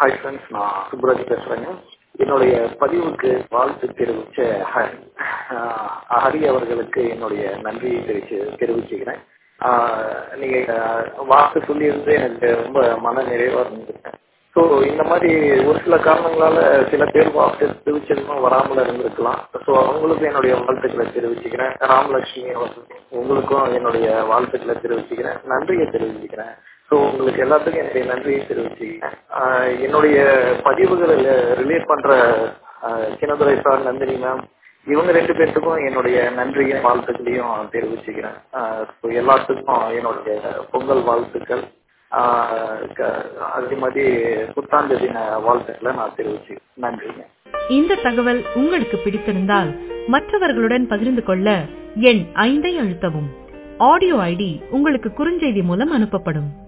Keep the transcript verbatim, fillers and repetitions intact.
Hi friends, நான் சுப்ராஜ் பேசுறேங்க. என்னுடைய பதிவுக்கு வாழ்த்து தெரிவிச்ச ஹ- ஆஹ் ஹரி அவர்களுக்கு என்னுடைய நன்றியை தெரிவிச்சு தெரிவிச்சுக்கிறேன். ஆஹ் நீங்க ஆஹ் வாழ்த்து சொல்லியிருந்து எனக்கு ரொம்ப மன நிறைவா இருந்துருக்கேன். ஸோ இந்த மாதிரி ஒரு சில காரணங்களால சில பேர் வாழ்த்து தெரிவிச்சதும் வராமல் இருந்திருக்கலாம். ஸோ அவங்களுக்கும் என்னுடைய வாழ்த்துக்களை தெரிவிச்சுக்கிறேன். ராமலட்சுமி அவர்கள் உங்களுக்கும் என்னுடைய வாழ்த்துக்களை தெரிவிச்சுக்கிறேன், நன்றியை தெரிவிச்சுக்கிறேன். ஸோ உங்களுக்கு எல்லாத்துக்கும் என்னுடைய நன்றியை தெரிவிச்சுக்கிறேன். ஆஹ் என்னுடைய பதிவுகளை ரிலேட் பண்ற ஆஹ் சின்னதுரை சார், நந்தினி மேம், இவங்க ரெண்டு பேர்த்துக்கும் என்னுடைய நன்றியும் வாழ்த்துக்களையும் தெரிவிச்சுக்கிறேன். ஆஹ் ஸோ எல்லாத்துக்கும் என்னுடைய பொங்கல் வாழ்த்துக்கள், ஆஹ் க- அதே மாதிரி புத்தாண்டு தின வாழ்த்துக்களை நான் தெரிவிச்சுக்கிறேன். நன்றிங்க. இந்த தகவல் உங்களுக்கு பிடித்திருந்தால் மற்றவர்களுடன் பகிர்ந்து கொள்ள எண் ஐந்தை அழுத்தவும். ஆடியோ ஐடி உங்களுக்கு குறுஞ்செய்தி மூலம் அனுப்பப்படும்.